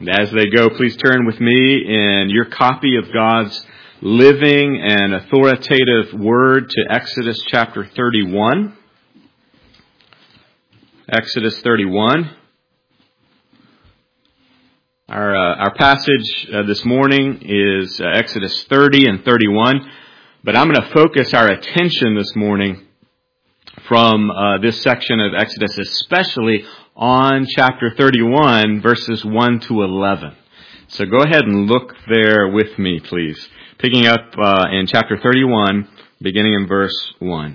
as they go, please turn with me in your copy of God's living and authoritative word to Exodus chapter 31. Exodus 31. Our passage this morning is Exodus 30 and 31, but I'm going to focus our attention this morning from this section of Exodus, especially on chapter 31, verses 1 to 11. So go ahead and look there with me, please. Picking up in chapter 31, beginning in verse 1.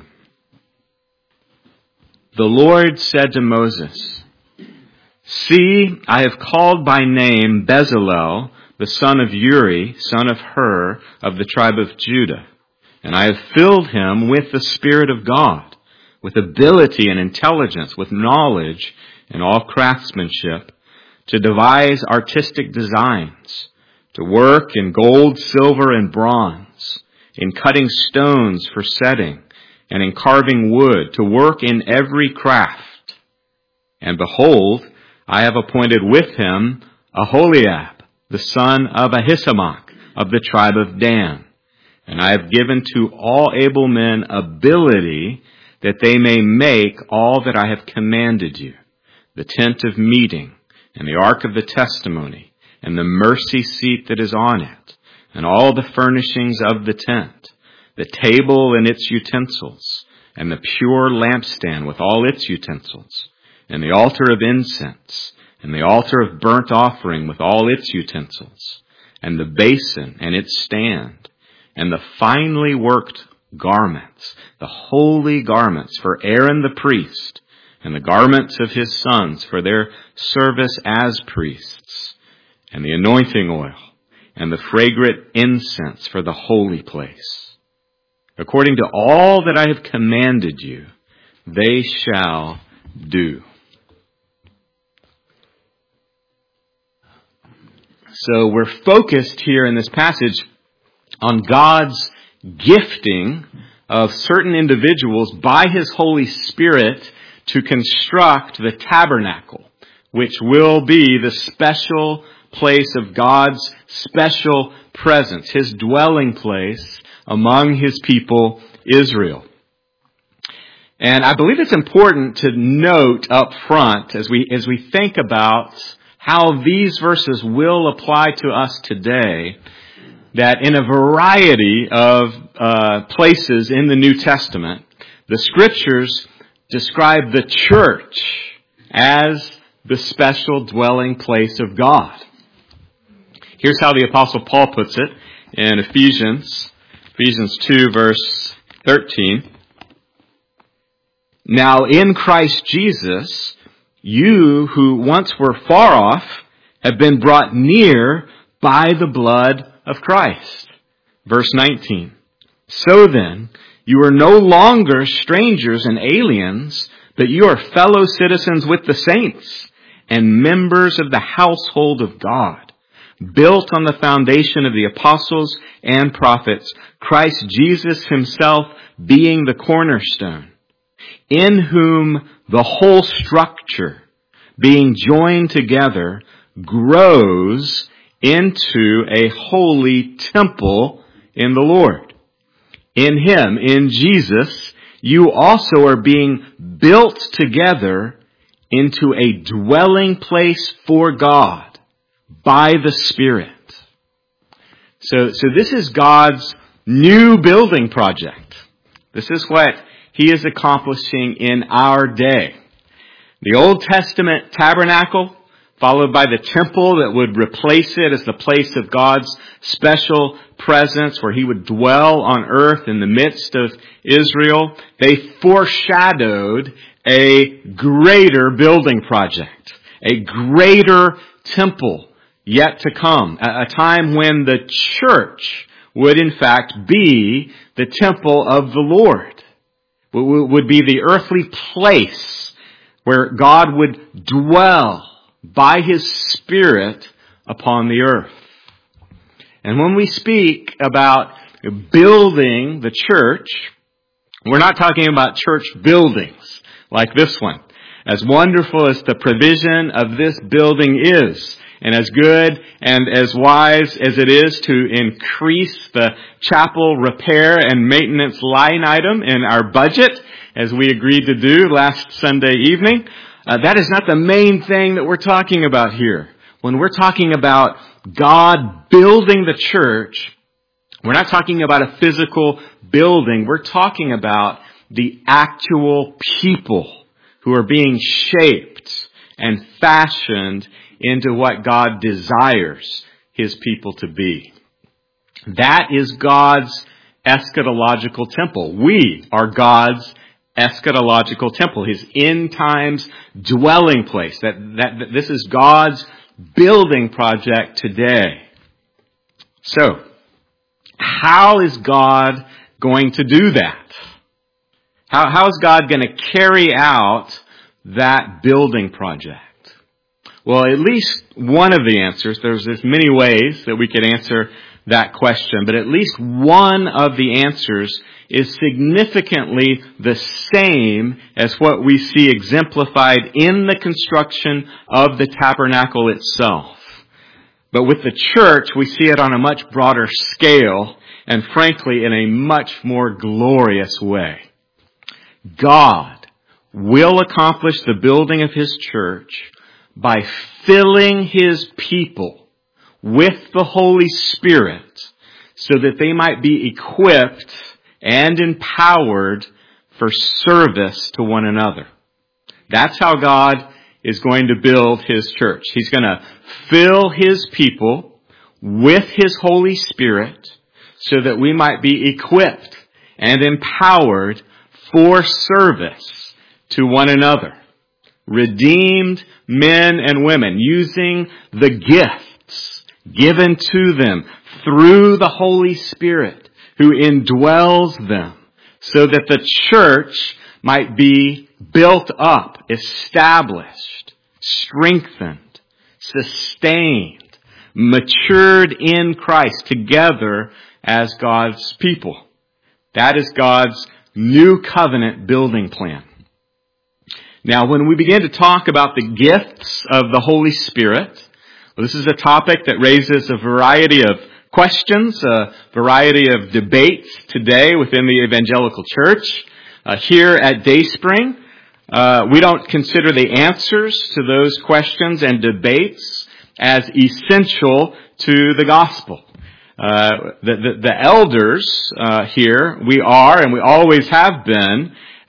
The Lord said to Moses, "See, I have called by name Bezalel, the son of Uri, son of Hur, of the tribe of Judah, and I have filled him with the Spirit of God, with ability and intelligence, with knowledge and all craftsmanship, to devise artistic designs, to work in gold, silver, and bronze, in cutting stones for setting, and in carving wood, to work in every craft. And behold, I have appointed with him Aholiab, the son of Ahisamach, of the tribe of Dan. And I have given to all able men ability that they may make all that I have commanded you, the tent of meeting, and the ark of the testimony, and the mercy seat that is on it, and all the furnishings of the tent, the table and its utensils, and the pure lampstand with all its utensils, and the altar of incense, and the altar of burnt offering with all its utensils, and the basin and its stand, and the finely worked garments, the holy garments for Aaron the priest, and the garments of his sons for their service as priests, and the anointing oil, and the fragrant incense for the holy place. According to all that I have commanded you, they shall do." So we're focused here in this passage on God's gifting of certain individuals by His Holy Spirit to construct the tabernacle, which will be the special place of God's special presence, His dwelling place among His people, Israel. And I believe it's important to note up front as we think about how these verses will apply to us today, that in a variety of places in the New Testament, the Scriptures describe the church as the special dwelling place of God. Here's how the Apostle Paul puts it in Ephesians 2, verse 13. "Now in Christ Jesus, you who once were far off have been brought near by the blood of Christ." Verse 19. "So then, you are no longer strangers and aliens, but you are fellow citizens with the saints and members of the household of God, built on the foundation of the apostles and prophets, Christ Jesus himself being the cornerstone, in whom the whole structure, being joined together, grows into a holy temple in the Lord. In Him, in Jesus, you also are being built together into a dwelling place for God by the Spirit." So this is God's new building project. This is what He is accomplishing in our day. The Old Testament tabernacle, followed by the temple that would replace it as the place of God's special presence where He would dwell on earth in the midst of Israel, they foreshadowed a greater building project, a greater temple yet to come, a time when the church would in fact be the temple of the Lord, would be the earthly place where God would dwell by His Spirit upon the earth. And when we speak about building the church, we're not talking about church buildings like this one. As wonderful as the provision of this building is, and as good and as wise as it is to increase the chapel repair and maintenance line item in our budget, as we agreed to do last Sunday evening, that is not the main thing that we're talking about here. When we're talking about God building the church, we're not talking about a physical building. We're talking about the actual people who are being shaped and fashioned into what God desires His people to be. That is God's eschatological temple. We are God's eschatological temple, His end times dwelling place. This is God's building project today. So, how is God going to do that? How is God going to carry out that building project? Well, at least one of the answers, there's many ways that we could answer that question, but at least one of the answers is significantly the same as what we see exemplified in the construction of the tabernacle itself. But with the church, we see it on a much broader scale and frankly in a much more glorious way. God will accomplish the building of His church by filling His people with the Holy Spirit so that they might be equipped and empowered for service to one another. That's how God is going to build His church. He's going to fill His people with His Holy Spirit so that we might be equipped and empowered for service to one another. Redeemed men and women using the gifts given to them through the Holy Spirit who indwells them so that the church might be built up, established, strengthened, sustained, matured in Christ together as God's people. That is God's new covenant building plan. Now, when we begin to talk about the gifts of the Holy Spirit, this is a topic that raises a variety of questions, a variety of debates today within the evangelical church. Here at Dayspring, we don't consider the answers to those questions and debates as essential to the gospel. The elders here, we are and we always have been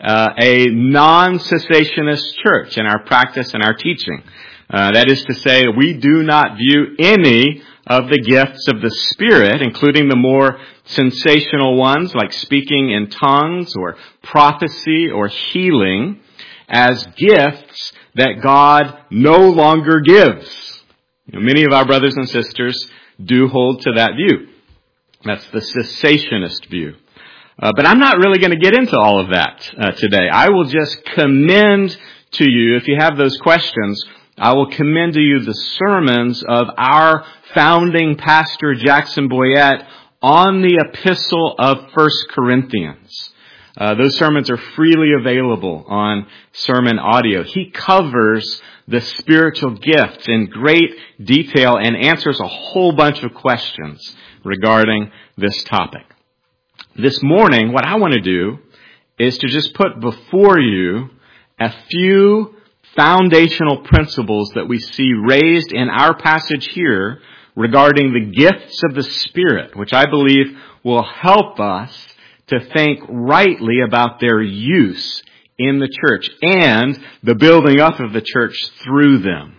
a non-cessationist church in our practice and our teaching. That is to say, we do not view any of the gifts of the Spirit, including the more sensational ones like speaking in tongues or prophecy or healing, as gifts that God no longer gives. Many of our brothers and sisters do hold to that view. That's the cessationist view. But I'm not really going to get into all of that today. I will just commend to you, if you have those questions, I will commend to you the sermons of our founding pastor, Jackson Boyette, on the epistle of 1 Corinthians. Those sermons are freely available on sermon audio. He covers the spiritual gifts in great detail and answers a whole bunch of questions regarding this topic. This morning, what I want to do is to just put before you a few foundational principles that we see raised in our passage here regarding the gifts of the Spirit, which I believe will help us to think rightly about their use in the church and the building up of the church through them.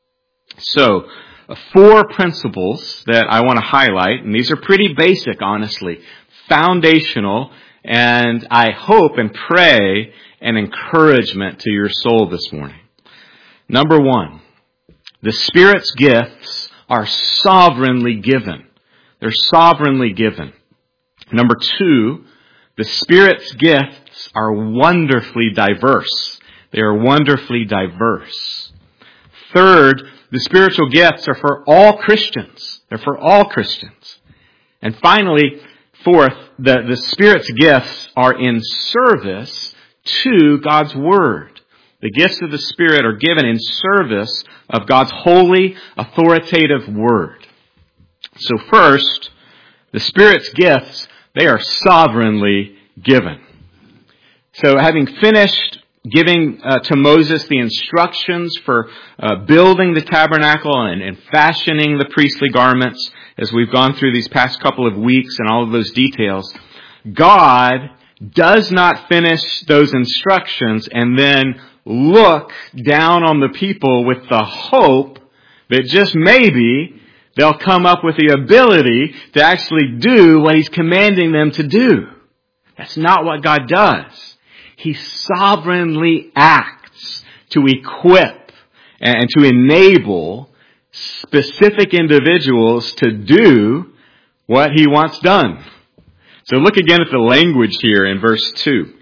So, 4 principles that I want to highlight, and these are pretty basic, honestly, foundational, and I hope and pray an encouragement to your soul this morning. Number 1, the Spirit's gifts are sovereignly given. They're sovereignly given. Number 2, the Spirit's gifts are wonderfully diverse. They are wonderfully diverse. Third, the spiritual gifts are for all Christians. They're for all Christians. And finally, fourth, the Spirit's gifts are in service to God's Word. The gifts of the Spirit are given in service of God's holy, authoritative Word. So first, the Spirit's gifts, they are sovereignly given. So having finished giving to Moses the instructions for building the tabernacle and fashioning the priestly garments, as we've gone through these past couple of weeks and all of those details, God does not finish those instructions and then look down on the people with the hope that just maybe they'll come up with the ability to actually do what He's commanding them to do. That's not what God does. He sovereignly acts to equip and to enable specific individuals to do what He wants done. So look again at the language here in verse 2.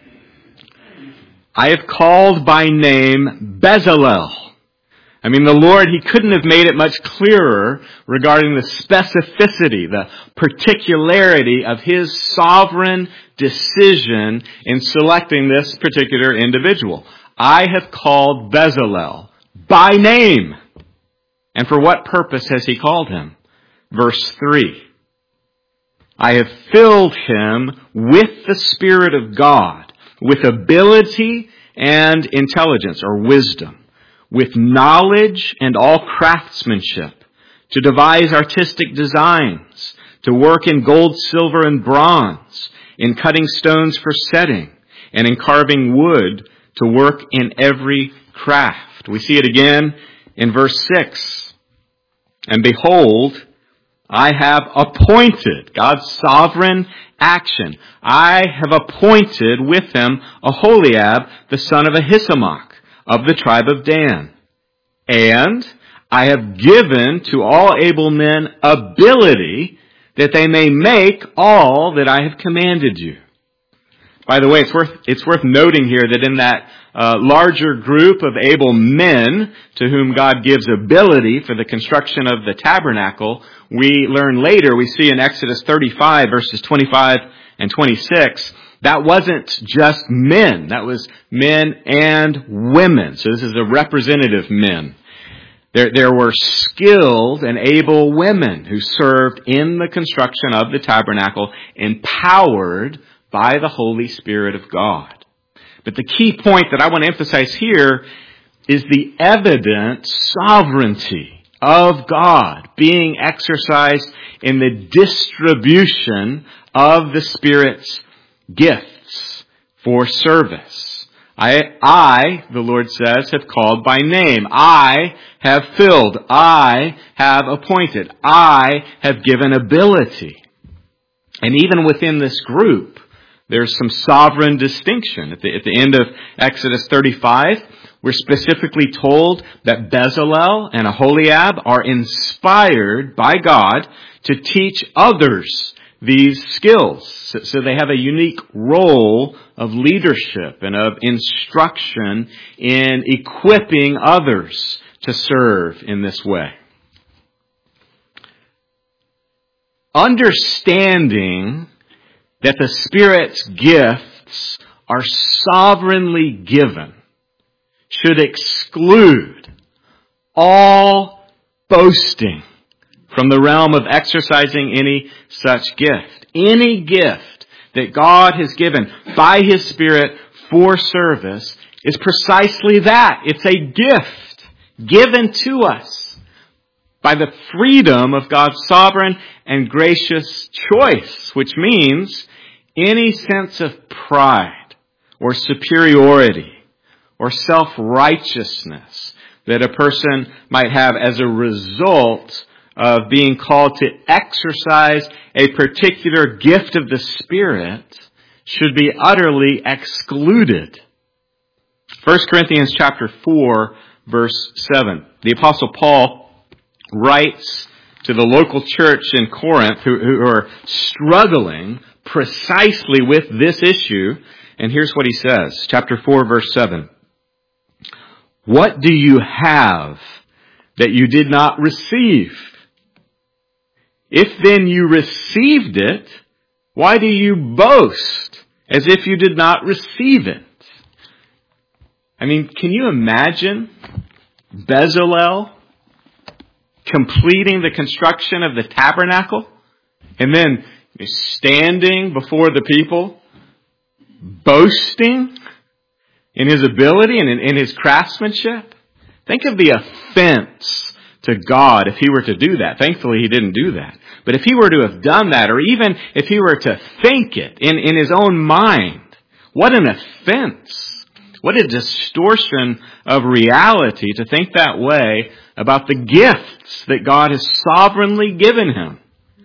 I have called by name Bezalel. I mean, the Lord, He couldn't have made it much clearer regarding the specificity, the particularity of His sovereign decision in selecting this particular individual. I have called Bezalel by name. And for what purpose has He called him? Verse 3. I have filled him with the Spirit of God, with ability and intelligence or wisdom, with knowledge and all craftsmanship, to devise artistic designs, to work in gold, silver, and bronze, in cutting stones for setting, and in carving wood, to work in every craft. We see it again in verse 6. And behold, I have appointed, God's sovereign action, I have appointed with him Aholiab, the son of Ahisamach, of the tribe of Dan. And I have given to all able men ability that they may make all that I have commanded you. By the way, it's worth noting here that in that larger group of able men to whom God gives ability for the construction of the tabernacle, we learn later, we see in Exodus 35 verses 25 and 26, that wasn't just men. That was men and women. So this is a representative men. There were skilled and able women who served in the construction of the tabernacle, empowered by the Holy Spirit of God. But the key point that I want to emphasize here is the evident sovereignty of God being exercised in the distribution of the Spirit's gifts for service. I, the Lord says, have called by name. I have filled. I have appointed. I have given ability. And even within this group, there's some sovereign distinction. At the end of Exodus 35, we're specifically told that Bezalel and Aholiab are inspired by God to teach others these skills. So they have a unique role of leadership and of instruction in equipping others to serve in this way. Understanding that the Spirit's gifts are sovereignly given should exclude all boasting from the realm of exercising any such gift. Any gift that God has given by His Spirit for service is precisely that. It's a gift given to us by the freedom of God's sovereign and gracious choice, which means any sense of pride or superiority or self-righteousness that a person might have as a result of being called to exercise a particular gift of the Spirit should be utterly excluded. 1 Corinthians chapter 4, verse 7. The Apostle Paul writes to the local church in Corinth who are struggling precisely with this issue. And here's what he says. Chapter 4, verse 7. What do you have that you did not receive? If then you received it, why do you boast as if you did not receive it? I mean, can you imagine Bezalel completing the construction of the tabernacle, and then standing before the people, boasting in his ability and in his craftsmanship. Think of the offense to God if he were to do that. Thankfully, he didn't do that. But if he were to have done that, or even if he were to think it in his own mind, what an offense. What a distortion of reality to think that way about the gifts that God has sovereignly given him.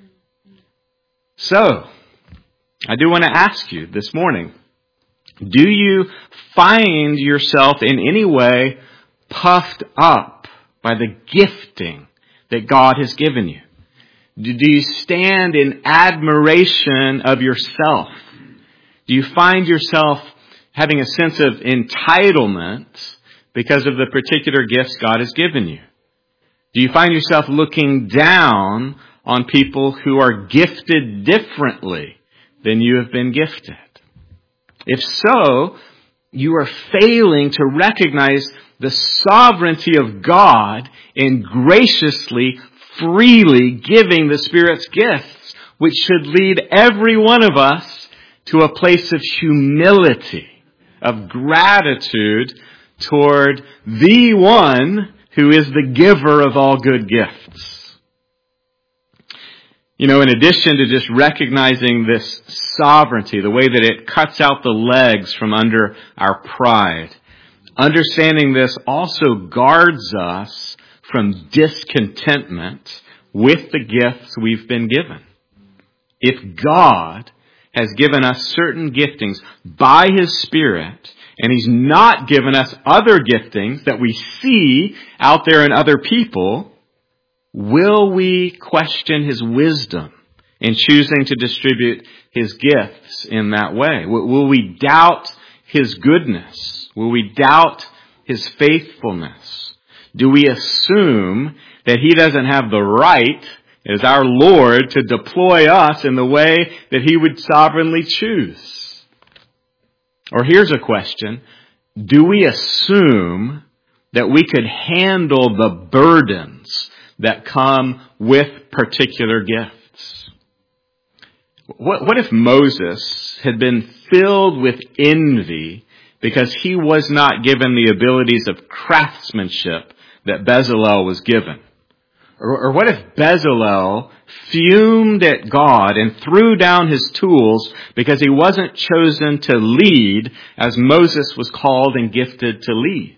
So, I do want to ask you this morning, do you find yourself in any way puffed up by the gifting that God has given you? Do you stand in admiration of yourself? Do you find yourself having a sense of entitlement because of the particular gifts God has given you? Do you find yourself looking down on people who are gifted differently than you have been gifted? If so, you are failing to recognize the sovereignty of God in graciously, freely giving the Spirit's gifts, which should lead every one of us to a place of humility, of gratitude toward the one who is the giver of all good gifts. You know, in addition to just recognizing this sovereignty, the way that it cuts out the legs from under our pride, understanding this also guards us from discontentment with the gifts we've been given. If God has given us certain giftings by His Spirit, and He's not given us other giftings that we see out there in other people, will we question His wisdom in choosing to distribute His gifts in that way? Will we doubt His goodness? Will we doubt His faithfulness? Do we assume that He doesn't have the right as our Lord to deploy us in the way that He would sovereignly choose? Or here's a question. Do we assume that we could handle the burdens that come with particular gifts? What if Moses had been filled with envy because he was not given the abilities of craftsmanship that Bezalel was given? Or what if Bezalel fumed at God and threw down his tools because he wasn't chosen to lead as Moses was called and gifted to lead?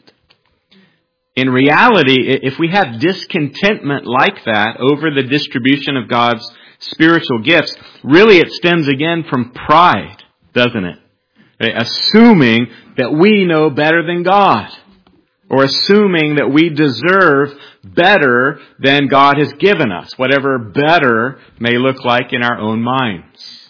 In reality, if we have discontentment like that over the distribution of God's spiritual gifts, really it stems again from pride, doesn't it? Assuming that we know better than God, or assuming that we deserve better than God has given us, whatever better may look like in our own minds.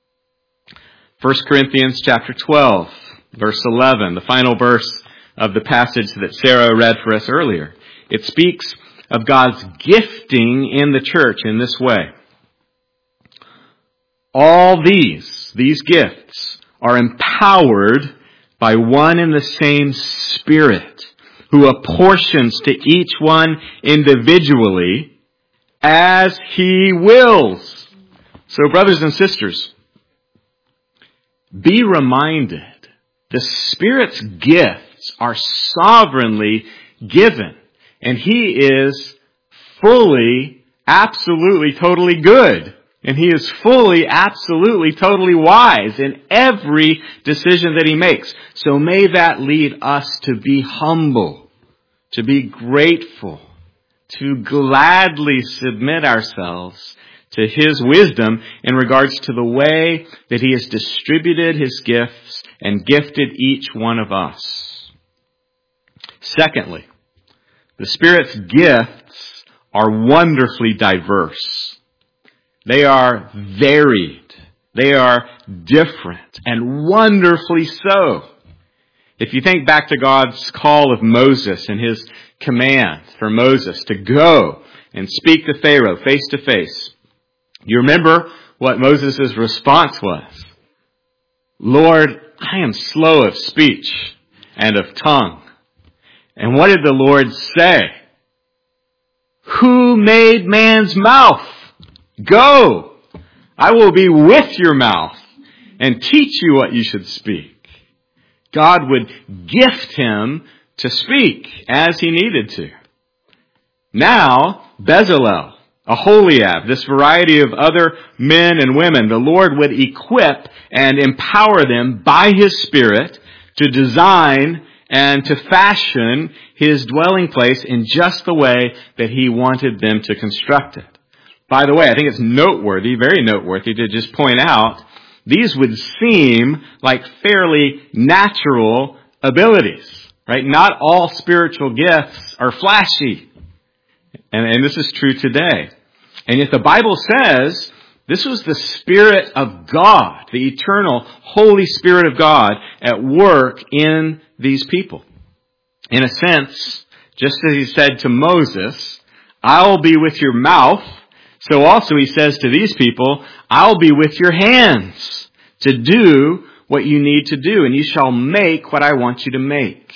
1 Corinthians chapter 12, verse 11, the final verse of the passage that Sarah read for us earlier. It speaks of God's gifting in the church in this way. All these gifts are empowered by one and the same Spirit, who apportions to each one individually as He wills. So, brothers and sisters, be reminded the Spirit's gifts are sovereignly given, and He is fully, absolutely, totally good. And He is fully, absolutely, totally wise in every decision that He makes. So may that lead us to be humble, to be grateful, to gladly submit ourselves to His wisdom in regards to the way that He has distributed His gifts and gifted each one of us. Secondly, the Spirit's gifts are wonderfully diverse. They are varied. They are different, and wonderfully so. If you think back to God's call of Moses and His command for Moses to go and speak to Pharaoh face to face, you remember what Moses' response was? Lord, I am slow of speech and of tongue. And what did the Lord say? Who made man's mouth? Go, I will be with your mouth and teach you what you should speak. God would gift him to speak as he needed to. Now, Bezalel, Aholiab, this variety of other men and women, the Lord would equip and empower them by his Spirit to design and to fashion his dwelling place in just the way that he wanted them to construct it. By the way, I think it's noteworthy, very noteworthy, to just point out, these would seem like fairly natural abilities, right? Not all spiritual gifts are flashy. And this is true today. And yet the Bible says this was the Spirit of God, the eternal Holy Spirit of God at work in these people. In a sense, just as he said to Moses, I'll be with your mouth, so also he says to these people, I'll be with your hands to do what you need to do, and you shall make what I want you to make.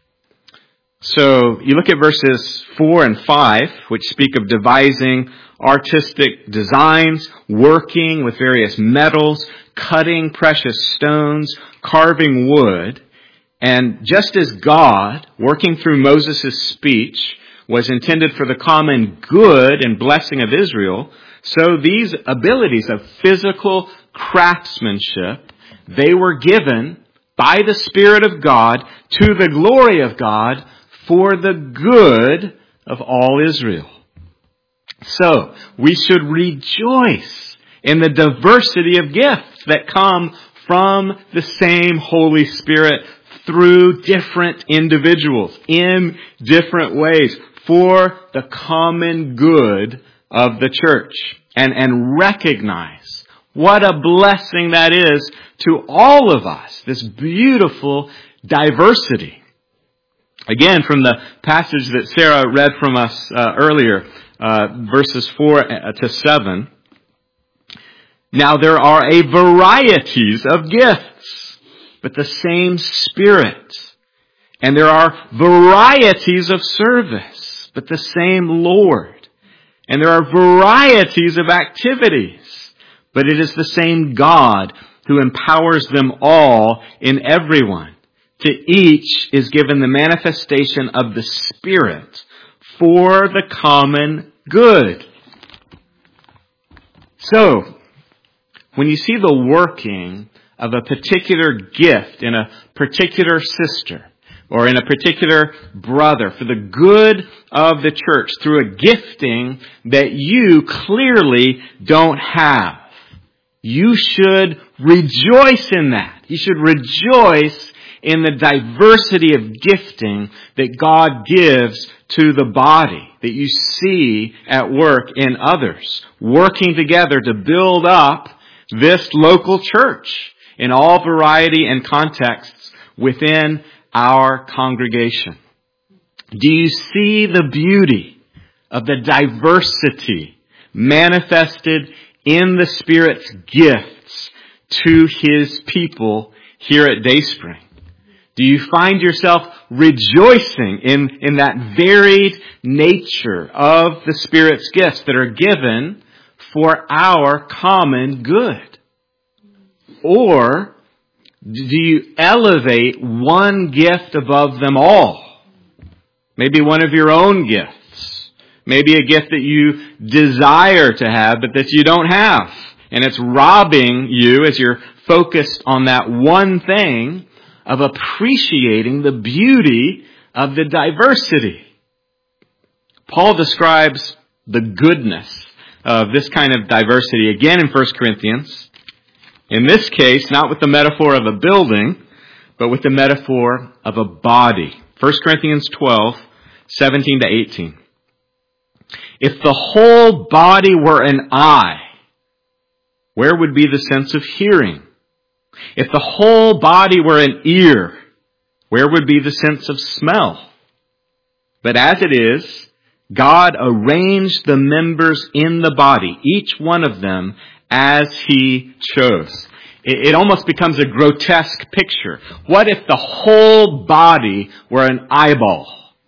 So you look at verses 4 and 5, which speak of devising artistic designs, working with various metals, cutting precious stones, carving wood. And just as God, working through Moses' speech, was intended for the common good and blessing of Israel, so these abilities of physical craftsmanship, they were given by the Spirit of God to the glory of God for the good of all Israel. So, we should rejoice in the diversity of gifts that come from the same Holy Spirit through different individuals in different ways for the common good of the church. And recognize what a blessing that is to all of us, this beautiful diversity. Again, from the passage that Sarah read from us earlier, verses 4 to 7. Now there are a varieties of gifts, but the same Spirit. And there are varieties of service, but the same Lord. And there are varieties of activities, but it is the same God who empowers them all in everyone. To each is given the manifestation of the Spirit for the common good. So, when you see the working of a particular gift in a particular sister or in a particular brother for the good of the church through a gifting that you clearly don't have, you should rejoice in that. You should rejoice in the diversity of gifting that God gives to the body, that you see at work in others, working together to build up this local church in all variety and contexts within our congregation. Do you see the beauty of the diversity manifested in the Spirit's gifts to His people here at Dayspring? Do you find yourself rejoicing in that varied nature of the Spirit's gifts that are given for our common good? Or do you elevate one gift above them all? Maybe one of your own gifts. Maybe a gift that you desire to have but that you don't have. And it's robbing you as you're focused on that one thing of appreciating the beauty of the diversity. Paul describes the goodness of this kind of diversity again in 1 Corinthians. In this case, not with the metaphor of a building, but with the metaphor of a body. 1 Corinthians 12, 17 to 18. If the whole body were an eye, where would be the sense of hearing? If the whole body were an ear, where would be the sense of smell? But as it is, God arranged the members in the body, each one of them, as He chose. It almost becomes a grotesque picture. What if the whole body were an eyeball?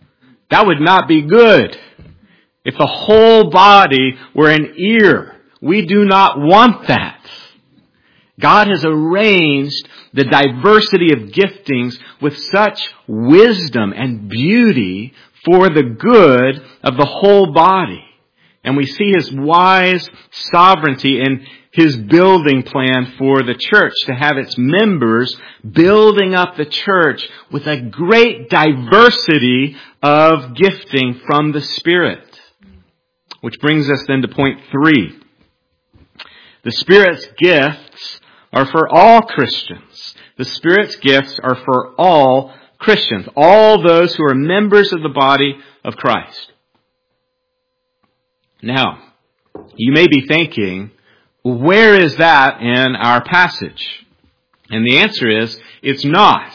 That would not be good. If the whole body were an ear, we do not want that. God has arranged the diversity of giftings with such wisdom and beauty for the good of the whole body. And we see His wise sovereignty in His building plan for the church, to have its members building up the church with a great diversity of gifting from the Spirit. Which brings us then to point 3. The Spirit's gifts are for all Christians. The Spirit's gifts are for all Christians, all those who are members of the body of Christ. Now, you may be thinking, where is that in our passage? And the answer is, it's not.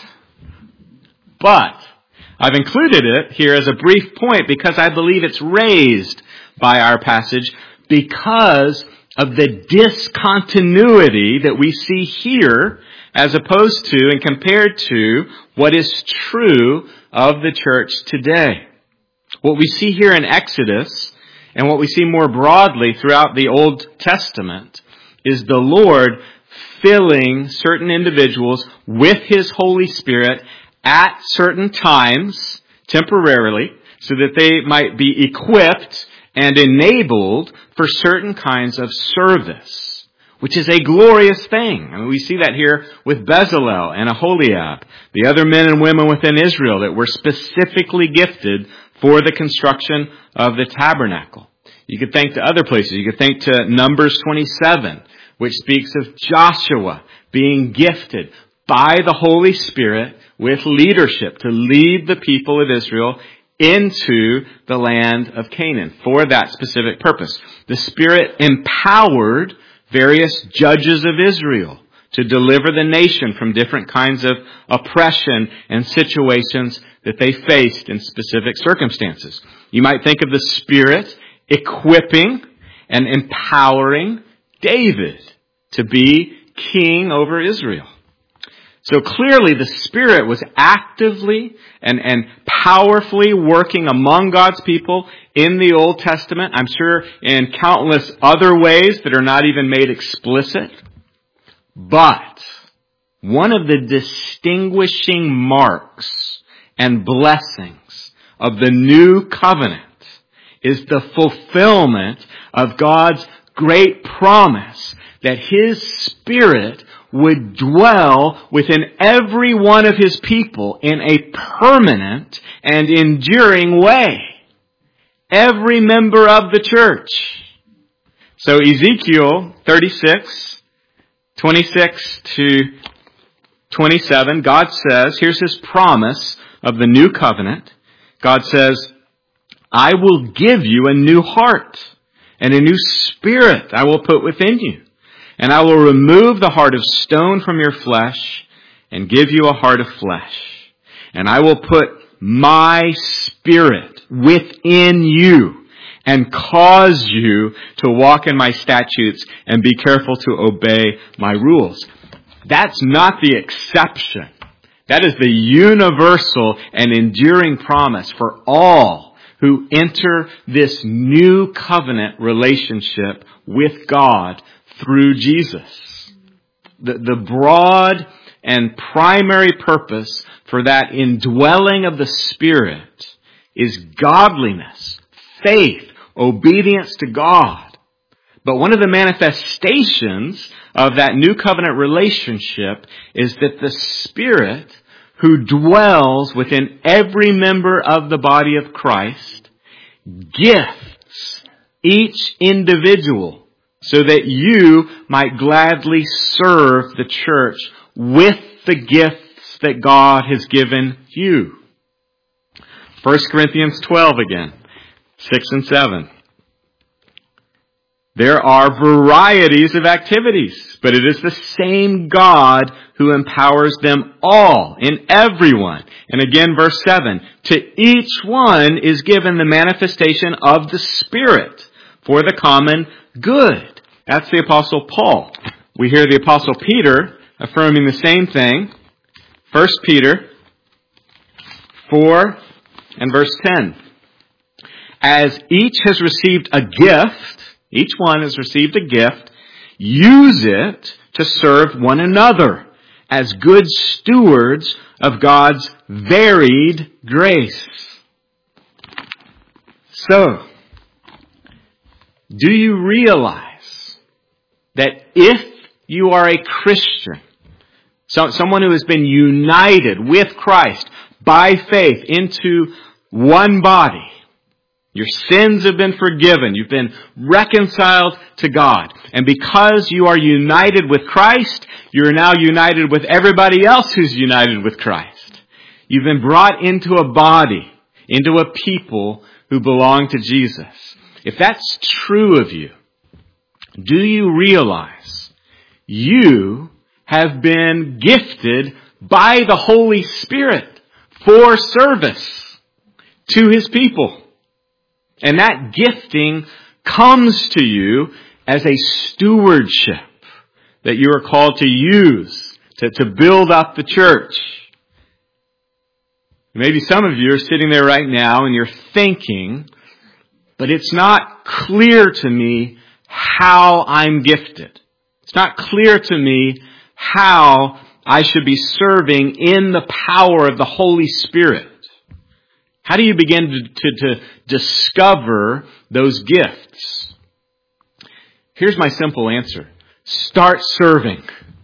But I've included it here as a brief point because I believe it's raised by our passage because of the discontinuity that we see here as opposed to and compared to what is true of the church today. What we see here in Exodus and what we see more broadly throughout the Old Testament is the Lord filling certain individuals with His Holy Spirit at certain times, temporarily, so that they might be equipped and enabled for certain kinds of service, which is a glorious thing. I mean, we see that here with Bezalel and Aholiab, the other men and women within Israel that were specifically gifted for the construction of the tabernacle. You could think to other places. You could think to Numbers 27, which speaks of Joshua being gifted by the Holy Spirit with leadership to lead the people of Israel into the land of Canaan for that specific purpose. The Spirit empowered various judges of Israel to deliver the nation from different kinds of oppression and situations that they faced in specific circumstances. You might think of the Spirit equipping and empowering David to be king over Israel. So clearly the Spirit was actively and powerfully working among God's people in the Old Testament. I'm sure in countless other ways that are not even made explicit. But one of the distinguishing marks and blessings of the new covenant is the fulfillment of God's great promise that His Spirit would dwell within every one of His people in a permanent and enduring way. Every member of the church. So Ezekiel 36, 26 to 27, God says, here's His promise of the new covenant. God says, I will give you a new heart and a new spirit I will put within you. And I will remove the heart of stone from your flesh and give you a heart of flesh. And I will put my Spirit within you and cause you to walk in my statutes and be careful to obey my rules. That's not the exception. That is the universal and enduring promise for all who enter this new covenant relationship with God through Jesus. The broad and primary purpose for that indwelling of the Spirit is godliness, faith, obedience to God. But one of the manifestations of that new covenant relationship is that the Spirit who dwells within every member of the body of Christ gifts each individual so that you might gladly serve the church with the gifts that God has given you. 1 Corinthians 12 again, 6 and 7. There are varieties of activities, but it is the same God who empowers them all in everyone. And again, verse 7, to each one is given the manifestation of the Spirit for the common good. That's the Apostle Paul. We hear the Apostle Peter affirming the same thing. 1 Peter 4 and verse 10. as each has received a gift, each one has received a gift, use it to serve one another as good stewards of God's varied grace. So, do you realize that if you are a Christian, someone who has been united with Christ by faith into one body, your sins have been forgiven. You've been reconciled to God. And because you are united with Christ, you are now united with everybody else who's united with Christ. You've been brought into a body, into a people who belong to Jesus. If that's true of you, do you realize you have been gifted by the Holy Spirit for service to His people? And that gifting comes to you as a stewardship that you are called to use to build up the church. Maybe some of you are sitting there right now and you're thinking, but it's not clear to me how I'm gifted. It's not clear to me how I should be serving in the power of the Holy Spirit. How do you begin to discover those gifts? Here's my simple answer. Start serving.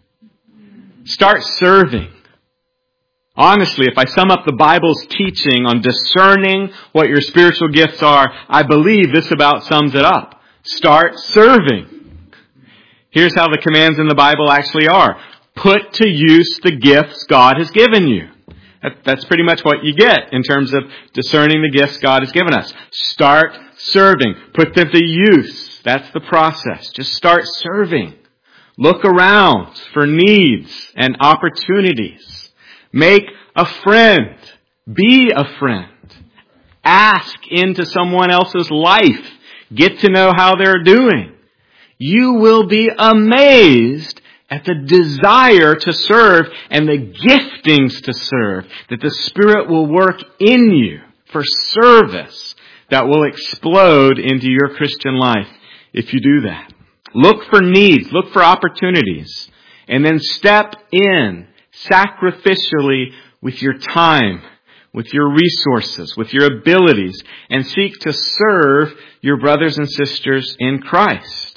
Start serving. Honestly, if I sum up the Bible's teaching on discerning what your spiritual gifts are, I believe this about sums it up. Start serving. Here's how the commands in the Bible actually are. Put to use the gifts God has given you. That's pretty much what you get in terms of discerning the gifts God has given us. Start serving. Put them to use. That's the process. Just start serving. Look around for needs and opportunities. Make a friend. Be a friend. Ask into someone else's life. Get to know how they're doing. You will be amazed at the desire to serve and the giftings to serve that the Spirit will work in you for service that will explode into your Christian life if you do that. Look for needs, look for opportunities, and then step in sacrificially with your time, with your resources, with your abilities, and seek to serve your brothers and sisters in Christ.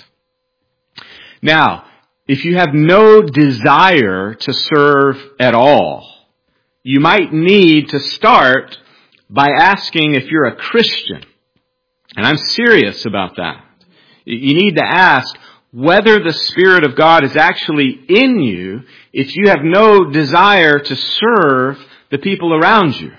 Now, if you have no desire to serve at all, you might need to start by asking if you're a Christian. And I'm serious about that. You need to ask whether the Spirit of God is actually in you if you have no desire to serve the people around you.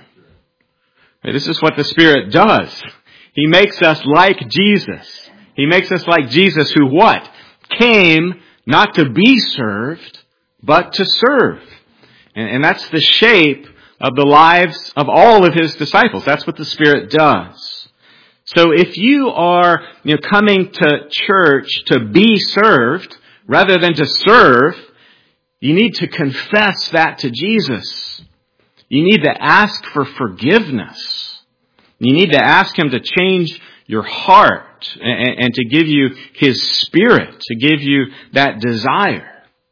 This is what the Spirit does. He makes us like Jesus. He makes us like Jesus who what? Came not to be served, but to serve. And that's the shape of the lives of all of His disciples. That's what the Spirit does. So if you are coming to church to be served rather than to serve, you need to confess that to Jesus. You need to ask for forgiveness. You need to ask Him to change your heart and to give you His Spirit, to give you that desire.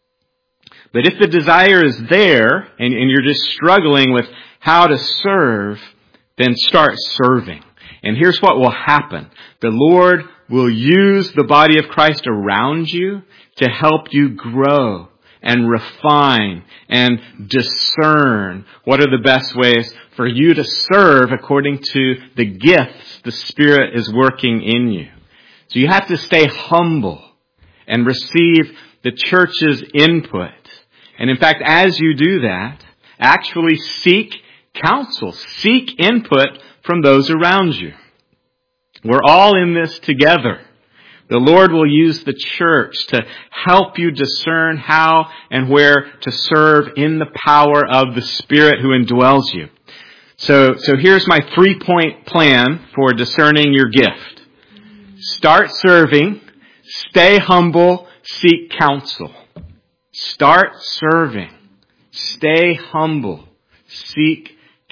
But if the desire is there and you're just struggling with how to serve, then start serving. And here's what will happen. The Lord will use the body of Christ around you to help you grow and refine and discern what are the best ways for you to serve according to the gifts the Spirit is working in you. So you have to stay humble and receive the church's input. And in fact, as you do that, actually seek counsel, seek input from those around you. We're all in this together. The Lord will use the church to help you discern how and where to serve in the power of the Spirit who indwells you. So here's my 3-point plan for discerning your gift. Start serving, stay humble, seek counsel. Start serving, stay humble, seek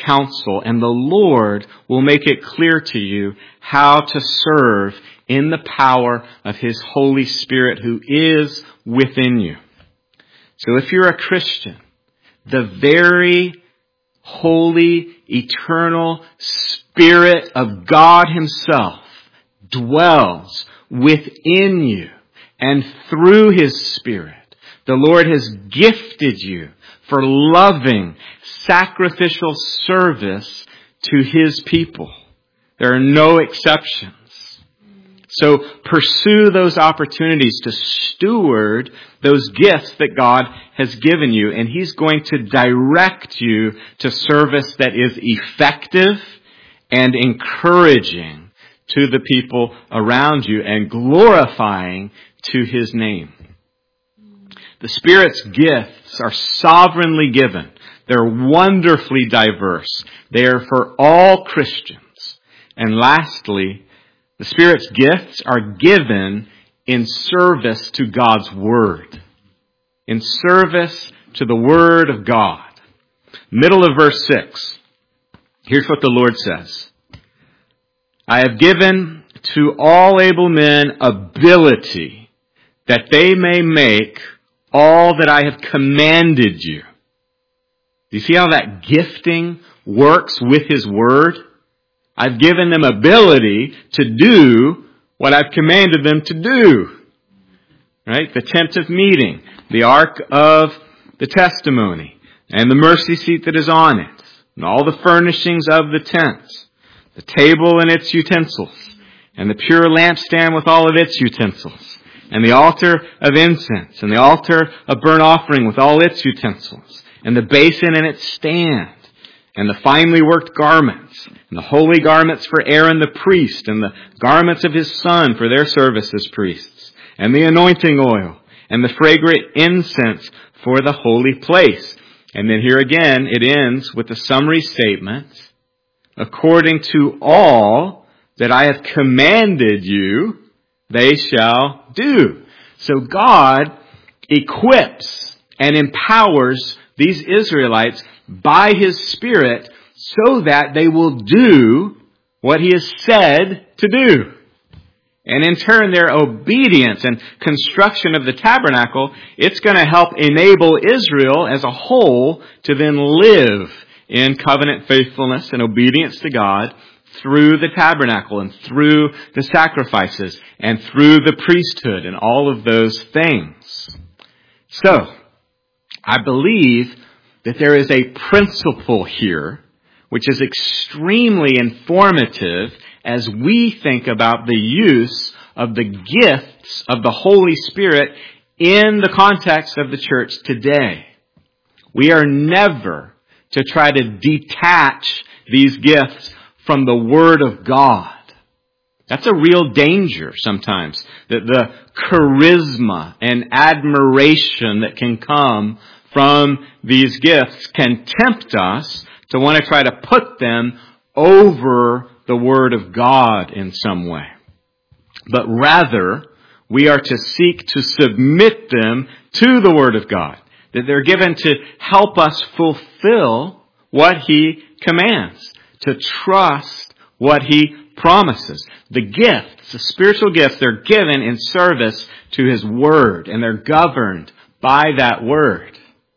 counsel, and the Lord will make it clear to you how to serve in the power of His Holy Spirit who is within you. So if you're a Christian, the very holy, eternal Spirit of God Himself dwells within you, and through His Spirit, the Lord has gifted you for loving, sacrificial service to His people. There are no exceptions. So pursue those opportunities to steward those gifts that God has given you, and He's going to direct you to service that is effective and encouraging to the people around you and glorifying to His name. The Spirit's gifts are sovereignly given. They're wonderfully diverse. They are for all Christians. And lastly, the Spirit's gifts are given in service to God's Word. In service to the Word of God. Middle of verse 6. Here's what the Lord says. I have given to all able men ability that they may make all that I have commanded you. Do you see how that gifting works with His Word? I've given them ability to do what I've commanded them to do. Right? The tent of meeting, the ark of the testimony, and the mercy seat that is on it, and all the furnishings of the tent, the table and its utensils, and the pure lampstand with all of its utensils, and the altar of incense, and the altar of burnt offering with all its utensils, and the basin and its stand, and the finely worked garments, and the holy garments for Aaron the priest, and the garments of his son for their service as priests, and the anointing oil, and the fragrant incense for the holy place. And then here again, it ends with the summary statement, according to all that I have commanded you, they shall do. So God equips and empowers these Israelites by His Spirit so that they will do what He has said to do. And in turn, their obedience and construction of the tabernacle, it's going to help enable Israel as a whole to then live in covenant faithfulness and obedience to God through the tabernacle and through the sacrifices and through the priesthood and all of those things. So, I believe that there is a principle here which is extremely informative as we think about the use of the gifts of the Holy Spirit in the context of the church today. We are never to try to detach these gifts from the Word of God. That's a real danger sometimes, that the charisma and admiration that can come from these gifts can tempt us to want to try to put them over the Word of God in some way. But rather, we are to seek to submit them to the Word of God. That they're given to help us fulfill what He commands. To trust what He promises. The gifts, the spiritual gifts, they're given in service to His Word. And they're governed by that Word.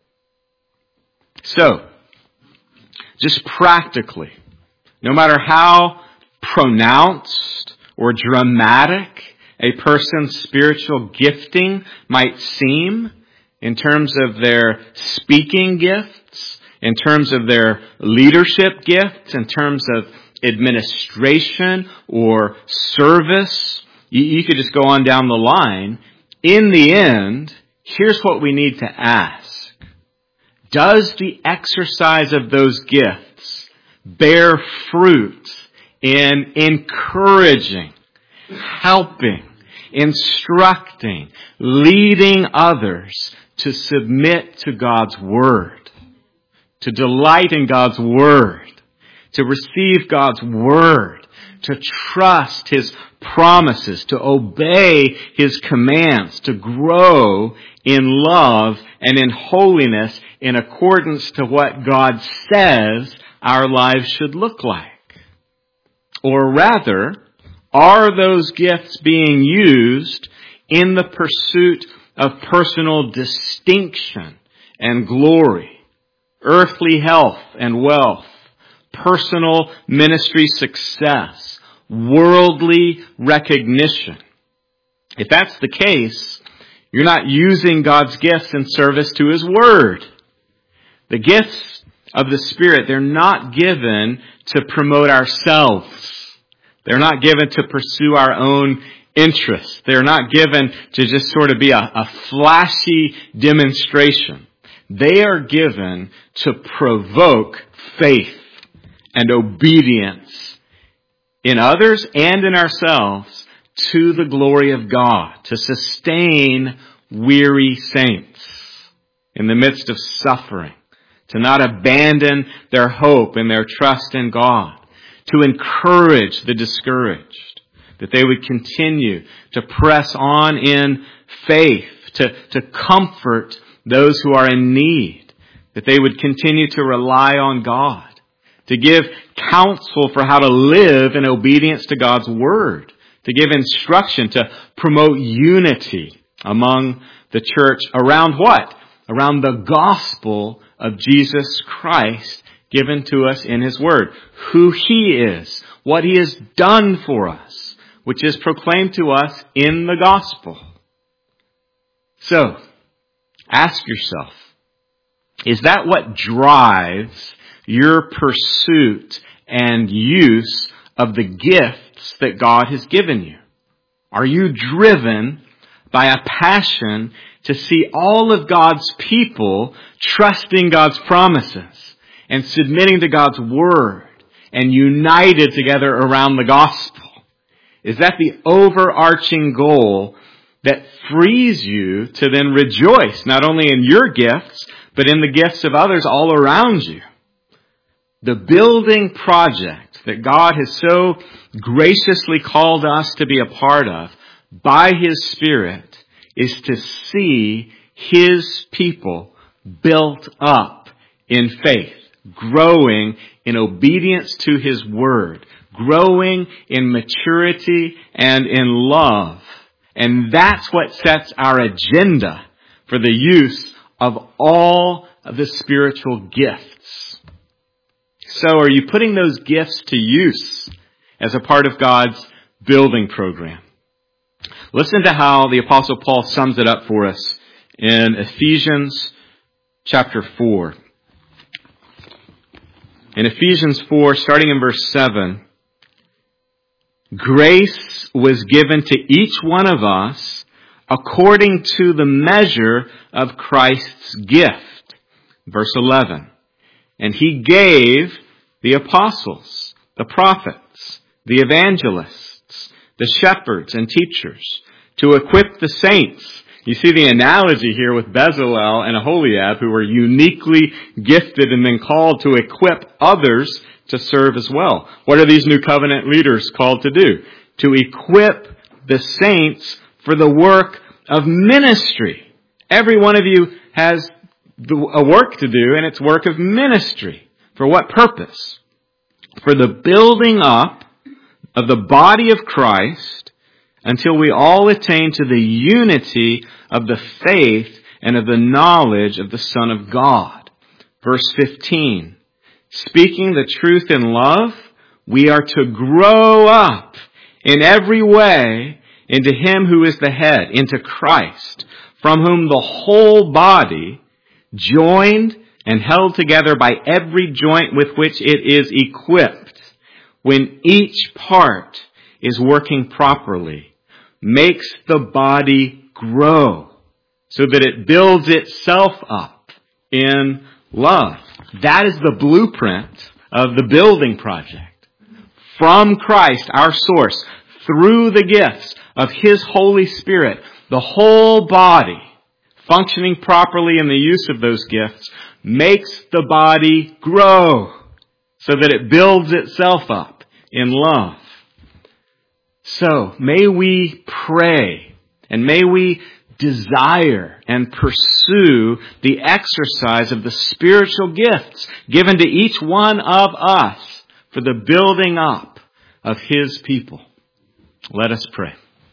So, just practically, no matter how pronounced or dramatic a person's spiritual gifting might seem in terms of their speaking gifts, in terms of their leadership gifts, in terms of administration or service, you could just go on down the line. In the end, here's what we need to ask. Does the exercise of those gifts bear fruit in encouraging, helping, instructing, leading others to submit to God's Word, to delight in God's Word, to receive God's Word, to trust His promises, to obey His commands, to grow in love and in holiness in accordance to what God says our lives should look like? Or rather, are those gifts being used in the pursuit of personal distinction and glory, earthly health and wealth, personal ministry success, worldly recognition? If that's the case, you're not using God's gifts in service to His Word. The gifts of the Spirit, they're not given to promote ourselves. They're not given to pursue our own interests. They're not given to just sort of be a flashy demonstration. They are given to provoke faith and obedience in others and in ourselves to the glory of God, to sustain weary saints in the midst of suffering, to not abandon their hope and their trust in God, to encourage the discouraged, that they would continue to press on in faith, to comfort those who are in need, that they would continue to rely on God, to give counsel for how to live in obedience to God's Word, to give instruction, to promote unity among the church around what? Around the gospel of Jesus Christ given to us in His Word. Who He is, what He has done for us, which is proclaimed to us in the gospel. So, ask yourself, is that what drives your pursuit and use of the gifts that God has given you? Are you driven by a passion to see all of God's people trusting God's promises and submitting to God's Word and united together around the gospel? Is that the overarching goal that frees you to then rejoice not only in your gifts, but in the gifts of others all around you? The building project that God has so graciously called us to be a part of by His Spirit is to see His people built up in faith, growing in obedience to His Word, growing in maturity and in love. And that's what sets our agenda for the use of all of the spiritual gifts. So are you putting those gifts to use as a part of God's building program? Listen to how the Apostle Paul sums it up for us in Ephesians chapter 4. In Ephesians 4, starting in verse 7, grace was given to each one of us according to the measure of Christ's gift. Verse 11, and He gave the apostles, the prophets, the evangelists, the shepherds and teachers to equip the saints. You see the analogy here with Bezalel and Aholiab, who were uniquely gifted and then called to equip others to serve as well. What are these new covenant leaders called to do? To equip the saints for the work of ministry. Every one of you has a work to do, and it's work of ministry. For what purpose? For the building up of the body of Christ until we all attain to the unity of the faith and of the knowledge of the Son of God. Verse 15, speaking the truth in love, we are to grow up in every way into Him who is the head, into Christ, from whom the whole body, joined and held together by every joint with which it is equipped, when each part is working properly, makes the body grow so that it builds itself up in love. That is the blueprint of the building project. From Christ, our source, through the gifts of His Holy Spirit, the whole body, functioning properly in the use of those gifts, makes the body grow so that it builds itself up in love. So, may we pray and may we desire and pursue the exercise of the spiritual gifts given to each one of us for the building up of His people. Let us pray.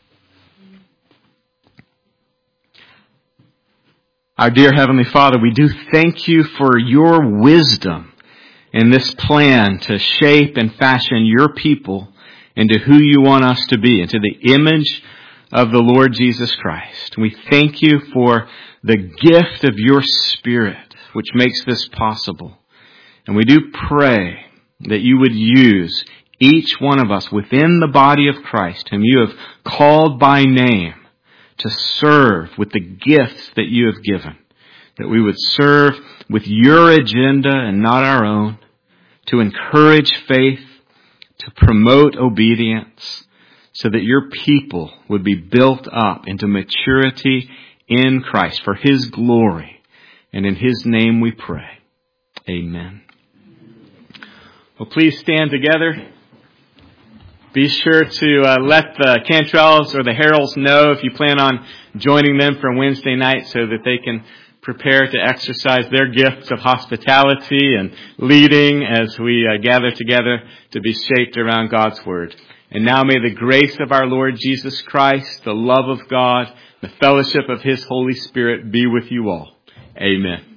Our dear Heavenly Father, we do thank You for Your wisdom in this plan to shape and fashion Your people into who You want us to be, into the image of the Lord Jesus Christ. We thank You for the gift of Your Spirit, which makes this possible. And we do pray that You would use each one of us within the body of Christ, whom You have called by name, to serve with the gifts that You have given. That we would serve with Your agenda and not our own, to encourage faith, to promote obedience, so that Your people would be built up into maturity in Christ for His glory. And in His name we pray. Amen. Well, please stand together. Be sure to let the Cantrells or the Heralds know if you plan on joining them for Wednesday night so that they can prepare to exercise their gifts of hospitality and leading as we gather together to be shaped around God's Word. And now may the grace of our Lord Jesus Christ, the love of God, the fellowship of His Holy Spirit be with you all. Amen.